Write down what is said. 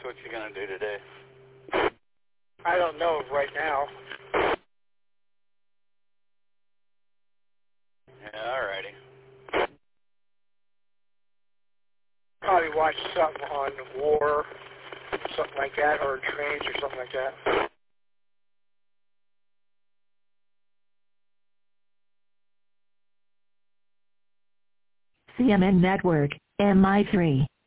what you gonna do today? I don't know right now. Yeah, alrighty. Probably watch something on war, something like that, or trains or something like that. CMN Network, MI3.